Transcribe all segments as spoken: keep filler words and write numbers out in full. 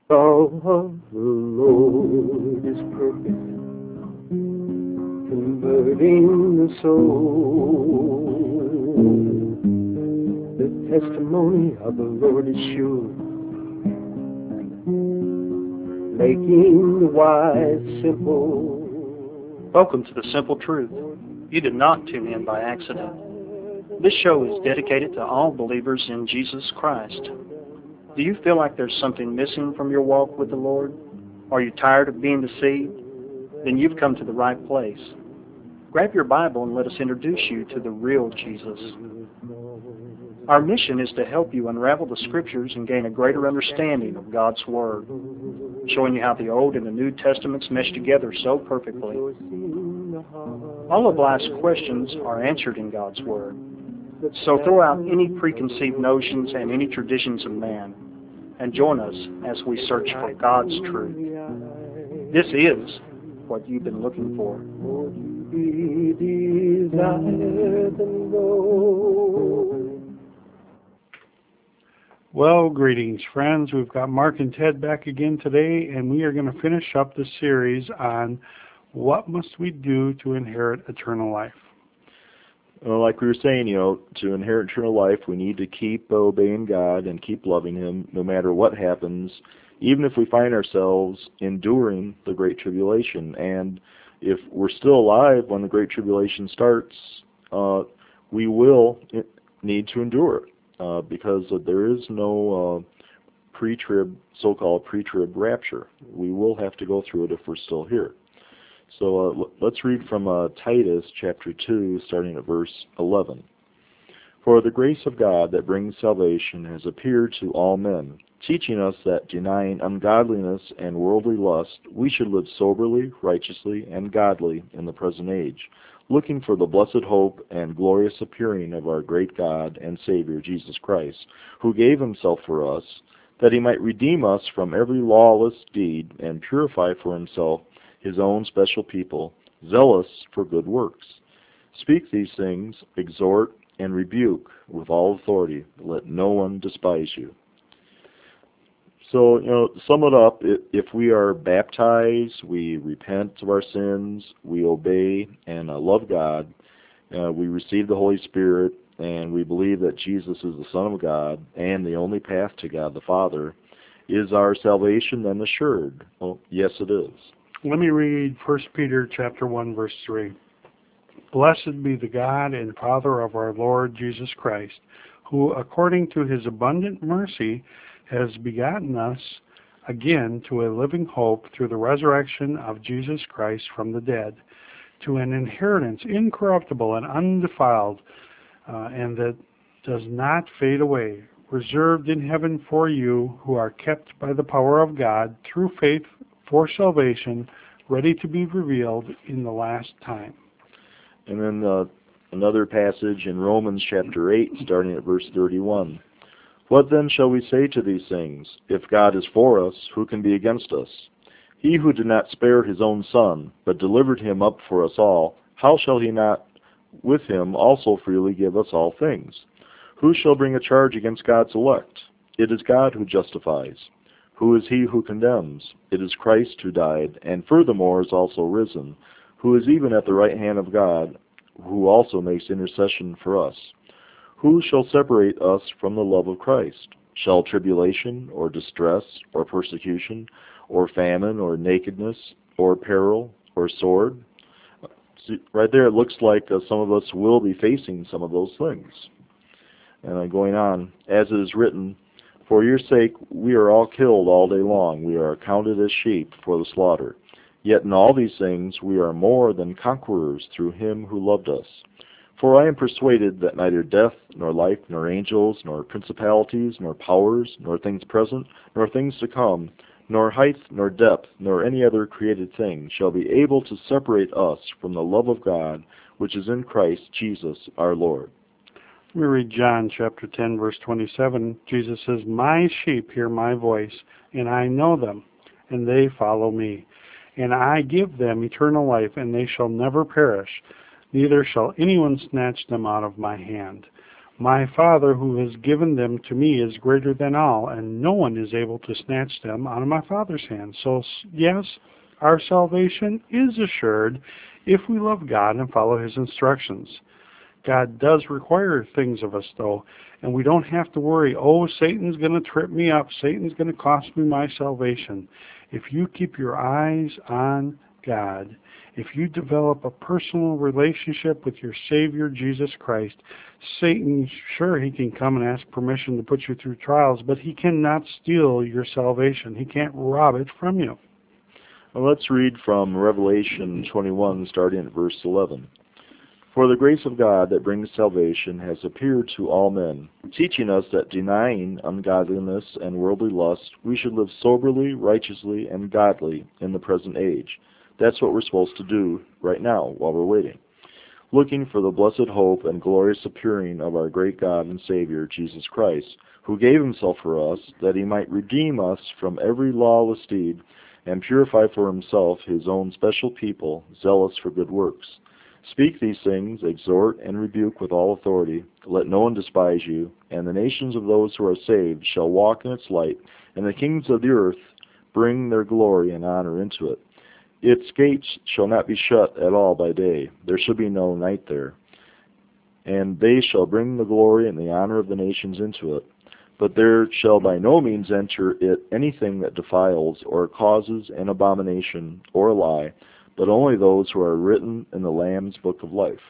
Law of the Lord is perfect, converting the soul. The testimony of the Lord is sure, making the wise simple. Welcome to The Simple Truth. You did not tune in by accident. This show is dedicated to all believers in Jesus Christ. Do you feel like there's something missing from your walk with the Lord? Are you tired of being deceived? Then you've come to the right place. Grab your Bible and let us introduce you to the real Jesus. Our mission is to help you unravel the Scriptures and gain a greater understanding of God's Word, showing you how the Old and the New Testaments mesh together so perfectly. All of life's questions are answered in God's Word. So throw out any preconceived notions and any traditions of man, and join us as we search for God's truth. This is what you've been looking for. Well, greetings, friends. We've got Mark and Ted back again today, and we are going to finish up the series on what must we do to inherit eternal life. Well, like we were saying, you know, to inherit eternal life, we need to keep obeying God and keep loving Him no matter what happens, even if we find ourselves enduring the Great Tribulation. And if we're still alive when the Great Tribulation starts, uh, we will need to endure it uh, because there is no uh, pre-trib, so-called pre-trib rapture. We will have to go through it if we're still here. So uh, let's read from uh, Titus chapter two, starting at verse eleven. For the grace of God that brings salvation has appeared to all men, teaching us that denying ungodliness and worldly lust, we should live soberly, righteously, and godly in the present age, looking for the blessed hope and glorious appearing of our great God and Savior Jesus Christ, who gave Himself for us, that He might redeem us from every lawless deed and purify for Himself His own special people, zealous for good works. Speak these things, exhort, and rebuke with all authority. Let no one despise you. So, you know, to sum it up, if we are baptized, we repent of our sins, we obey and uh, love God, uh, we receive the Holy Spirit, and we believe that Jesus is the Son of God and the only path to God the Father, is our salvation then assured? Well, yes, it is. Let me read First Peter chapter one, verse three. Blessed be the God and Father of our Lord Jesus Christ, who according to His abundant mercy has begotten us again to a living hope through the resurrection of Jesus Christ from the dead, to an inheritance incorruptible and undefiled, uh, and that does not fade away, reserved in heaven for you who are kept by the power of God through faith for salvation, ready to be revealed in the last time. And then uh, another passage in Romans chapter eight, starting at verse thirty-one. What then shall we say to these things? If God is for us, who can be against us? He who did not spare His own Son, but delivered Him up for us all, how shall He not with Him also freely give us all things? Who shall bring a charge against God's elect? It is God who justifies. Who is he who condemns? It is Christ who died, and furthermore is also risen, who is even at the right hand of God, who also makes intercession for us. Who shall separate us from the love of Christ? Shall tribulation, or distress, or persecution, or famine, or nakedness, or peril, or sword? See, right there it looks like uh, some of us will be facing some of those things. And uh, going on, as it is written, for your sake we are all killed all day long. We are accounted as sheep for the slaughter. Yet in all these things we are more than conquerors through Him who loved us. For I am persuaded that neither death, nor life, nor angels, nor principalities, nor powers, nor things present, nor things to come, nor height, nor depth, nor any other created thing shall be able to separate us from the love of God, which is in Christ Jesus our Lord. We read John chapter ten, verse twenty-seven. Jesus says, my sheep hear my voice, and I know them, and they follow me. And I give them eternal life, and they shall never perish, neither shall anyone snatch them out of my hand. My Father who has given them to me is greater than all, and no one is able to snatch them out of my Father's hand. So, yes, our salvation is assured if we love God and follow His instructions. God does require things of us, though, and we don't have to worry, oh, Satan's going to trip me up. Satan's going to cost me my salvation. If you keep your eyes on God, if you develop a personal relationship with your Savior, Jesus Christ, Satan, sure, he can come and ask permission to put you through trials, but he cannot steal your salvation. He can't rob it from you. Well, let's read from Revelation twenty-one, starting at verse eleven. For the grace of God that brings salvation has appeared to all men, teaching us that denying ungodliness and worldly lust, we should live soberly, righteously, and godly in the present age. That's what we're supposed to do right now while we're waiting. Looking for the blessed hope and glorious appearing of our great God and Savior, Jesus Christ, who gave himself for us, that he might redeem us from every lawless deed, and purify for himself his own special people, zealous for good works. Speak these things, exhort and rebuke with all authority. Let no one despise you, and the nations of those who are saved shall walk in its light, and the kings of the earth bring their glory and honor into it. Its gates shall not be shut at all by day, there shall be no night there. And they shall bring the glory and the honor of the nations into it. But there shall by no means enter it anything that defiles, or causes an abomination, or a lie, but only those who are written in the Lamb's book of life.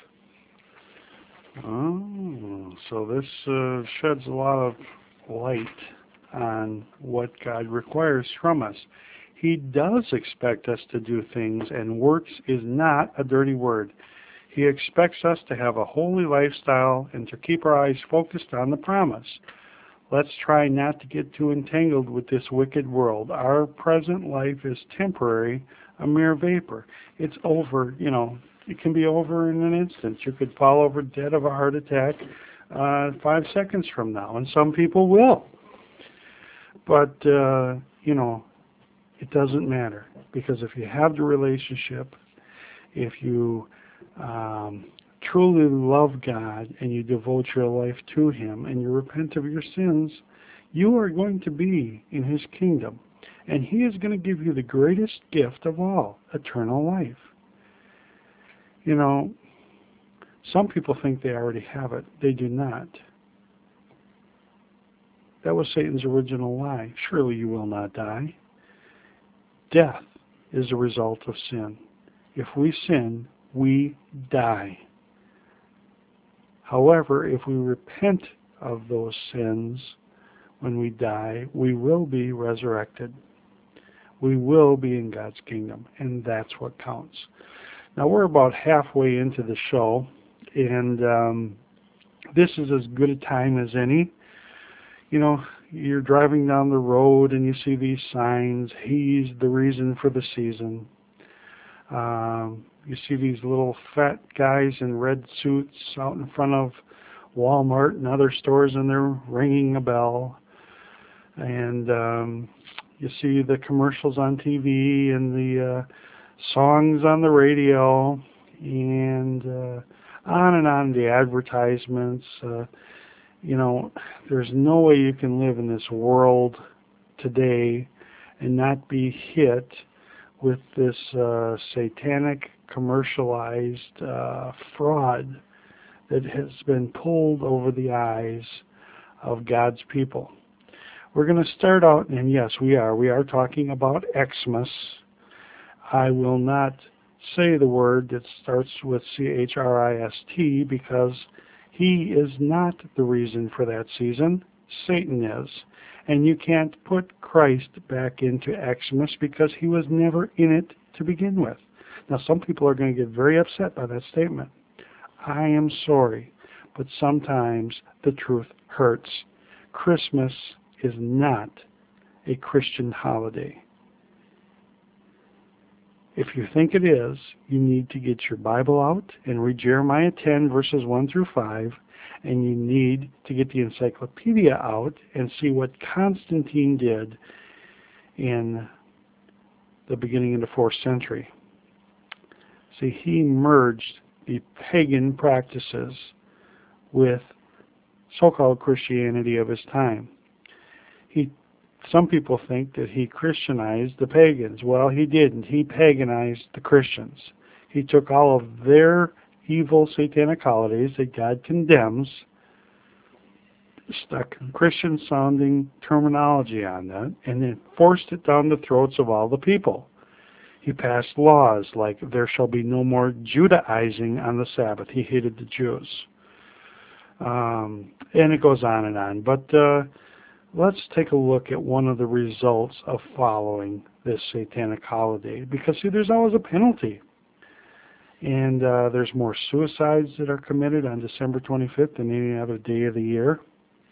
Oh, so this uh, sheds a lot of light on what God requires from us. He does expect us to do things, and works is not a dirty word. He expects us to have a holy lifestyle and to keep our eyes focused on the promise. Let's try not to get too entangled with this wicked world. Our present life is temporary, a mere vapor. It's over, you know, it can be over in an instant. You could fall over dead of a heart attack uh, five seconds from now, and some people will. But, uh, you know, it doesn't matter, because if you have the relationship, if you um, truly love God and you devote your life to Him and you repent of your sins, you are going to be in His kingdom. And He is going to give you the greatest gift of all, eternal life. You know, some people think they already have it. They do not. That was Satan's original lie. Surely you will not die. Death is a result of sin. If we sin, we die. However, if we repent of those sins when we die, we will be resurrected. We will be in God's kingdom, and that's what counts. Now, we're about halfway into the show, and um, this is as good a time as any. You know, you're driving down the road and you see these signs, He's the reason for the season. Um, you see these little fat guys in red suits out in front of Walmart and other stores, and they're ringing a bell. And um, you see the commercials on T V and the uh, songs on the radio, and uh, on and on the advertisements. Uh, you know, there's no way you can live in this world today and not be hit with this uh, satanic commercialized uh, fraud that has been pulled over the eyes of God's people. We're going to start out, and yes, we are. We are talking about Xmas. I will not say the word that starts with C H R I S T because He is not the reason for that season. Satan is. And you can't put Christ back into Xmas because He was never in it to begin with. Now, some people are going to get very upset by that statement. I am sorry, but sometimes the truth hurts. Christmas is not a Christian holiday. If you think it is, you need to get your Bible out and read Jeremiah ten, verses one through five, and you need to get the encyclopedia out and see what Constantine did in the beginning of the fourth century. See, he merged the pagan practices with so-called Christianity of his time. He, some people think that he Christianized the pagans. Well, he didn't. He paganized the Christians. He took all of their evil satanic holidays that God condemns, stuck Christian-sounding terminology on that, and then forced it down the throats of all the people. He passed laws like there shall be no more Judaizing on the Sabbath. He hated the Jews. Um, and it goes on and on. But uh, let's take a look at one of the results of following this satanic holiday. Because, see, there's always a penalty. And uh, there's more suicides that are committed on December twenty-fifth than any other day of the year.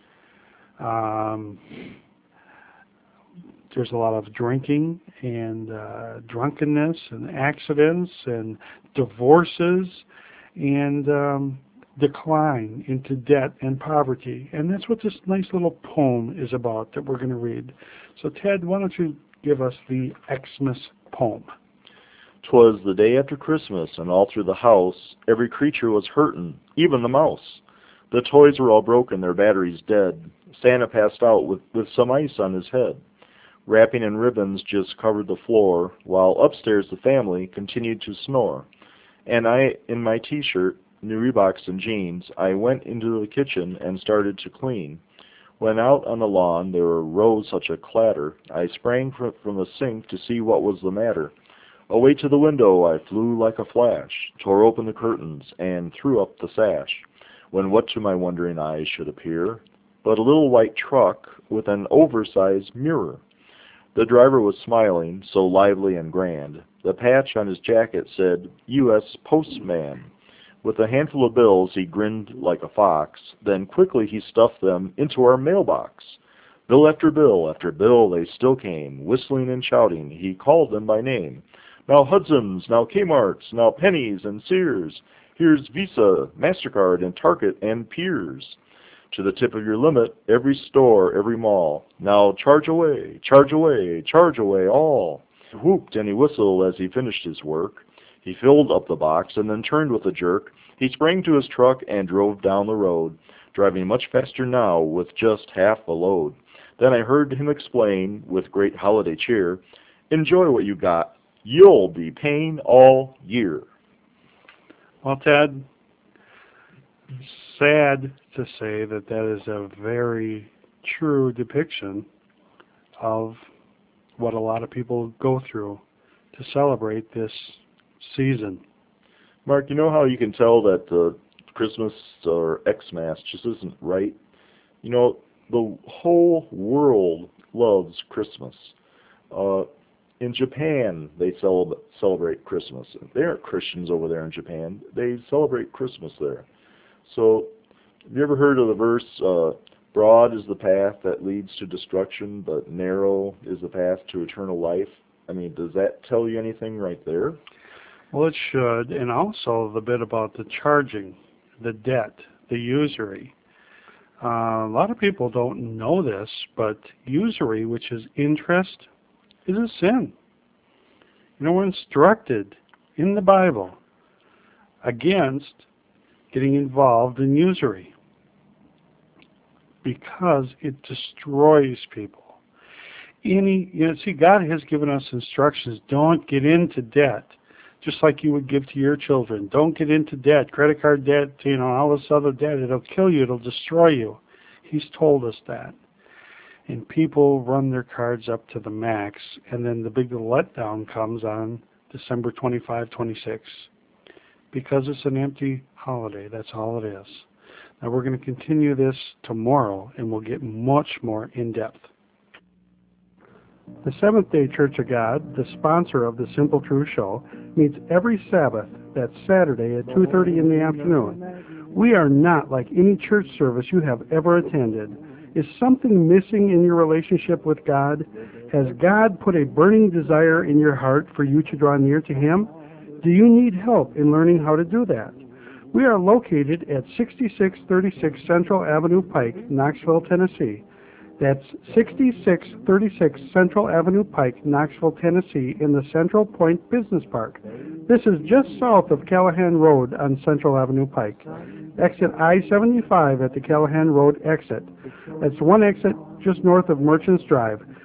Um, there's a lot of drinking and uh, drunkenness and accidents and divorces and um, decline into debt and poverty. And that's what this nice little poem is about that we're going to read. So, Ted, why don't you give us the Xmas poem? 'Twas the day after Christmas, and all through the house every creature was hurtin', even the mouse. The toys were all broken, their batteries dead. Santa passed out with, with some ice on his head. Wrapping and ribbons just covered the floor, while upstairs the family continued to snore. And I, in my t-shirt, new Reeboks and jeans, I went into the kitchen and started to clean. When out on the lawn there arose such a clatter, I sprang from, from the sink to see what was the matter. Away to the window I flew like a flash, tore open the curtains, and threw up the sash, when what to my wondering eyes should appear but a little white truck with an oversized mirror. The driver was smiling, so lively and grand. The patch on his jacket said, U S Postman. With a handful of bills he grinned like a fox, then quickly he stuffed them into our mailbox. Bill after bill after bill they still came, whistling and shouting, he called them by name. Now Hudson's, now Kmart's, now Penny's and Sears. Here's Visa, MasterCard, and Target and Piers. To the tip of your limit, every store, every mall. Now charge away, charge away, charge away all. He whooped and he whistled as he finished his work. He filled up the box and then turned with a jerk. He sprang to his truck and drove down the road, driving much faster now with just half a load. Then I heard him explain with great holiday cheer, enjoy what you got. You'll be paying all year. Well, Ted, sad to say that that is a very true depiction of what a lot of people go through to celebrate this season. Mark, you know how you can tell that uh, Christmas or Xmas just isn't right? You know, the whole world loves Christmas. Uh, In Japan, they cel- celebrate Christmas. They aren't Christians over there in Japan. They celebrate Christmas there. So, have you ever heard of the verse, uh, broad is the path that leads to destruction, but narrow is the path to eternal life? I mean, does that tell you anything right there? Well, it should, and also the bit about the charging, the debt, the usury. Uh, a lot of people don't know this, but usury, which is interest, is a sin. You know, we're instructed in the Bible against getting involved in usury because it destroys people. Any, you know, see, God has given us instructions. Don't get into debt, just like you would give to your children. Don't get into debt, credit card debt, you know, all this other debt. It'll kill you. It'll destroy you. He's told us that. And people run their cards up to the max, and then the big letdown comes on December twenty-fifth, twenty-sixth, because it's an empty holiday. That's all it is. Now we're going to continue this tomorrow, and we'll get much more in-depth. The Seventh-day Church of God, the sponsor of the Simple Truth Show, meets every Sabbath, that's Saturday at two thirty in the afternoon. We are not like any church service you have ever attended. Is something missing in your relationship with God? Has God put a burning desire in your heart for you to draw near to Him? Do you need help in learning how to do that? We are located at sixty-six thirty-six Central Avenue Pike, Knoxville, Tennessee. That's sixty-six thirty-six Central Avenue Pike, Knoxville, Tennessee, in the Central Point Business Park. This is just south of Callahan Road on Central Avenue Pike. exit I seventy-five at the Callahan Road exit. That's one exit just north of Merchants Drive.